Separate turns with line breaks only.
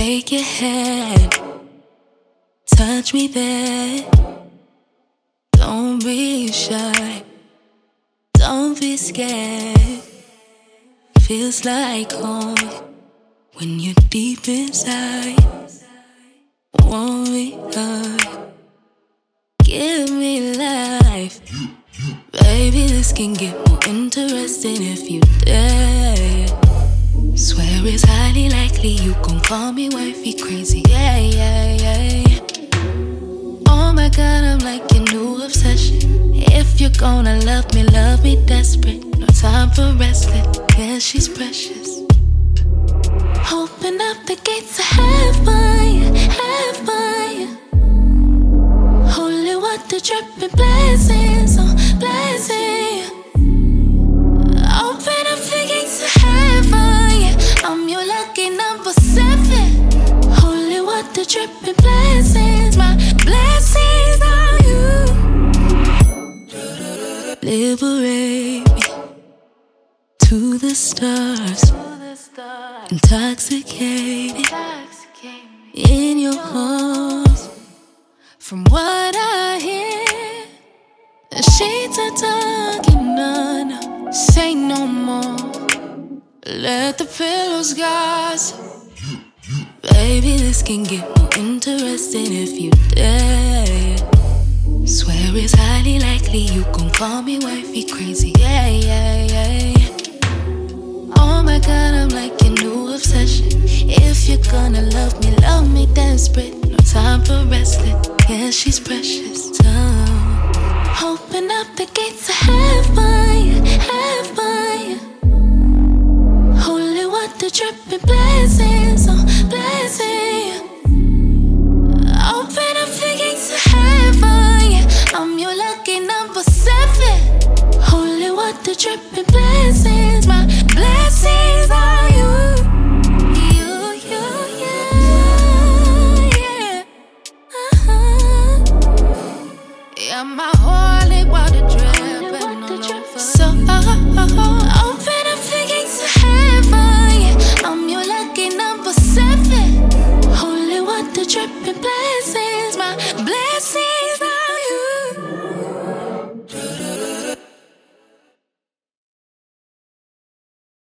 take your hand, touch me there. Don't be shy, don't be scared. Feels like home when you're deep inside. Want me up, give me life. Baby, this can get more interesting if you dare. Swear it's highly likely you gon' call me wifey crazy. Yeah, yeah, yeah. Oh my God, I'm like your new obsession. If you're gonna love me desperate. No time for wrestling, yeah, she's precious. Open up the gates of heaven, heaven. Holy water dripping blessings, oh blessing. Open up the gates of heaven, yeah. I'm your lucky number 7. Holy water dripping blessings, my blessings on you. Liberate me to the stars, intoxicated in your arms. From what I hear, the shades are talking none. Say no more, let the pillows gossip. Baby, this can get more interesting if you dare. Swear it's highly likely you gon' call me wifey crazy. Yeah, yeah, yeah. Oh my God, I'm like your new obsession. If you're gonna love me desperate. No time for wrestling, yeah, she's precious. So open up the gates of heaven, heaven. Holy water dripping blessings, oh blessing. Open up the gates of heaven, yeah. I'm your lucky number 7. Holy water dripping blessings, my blessings.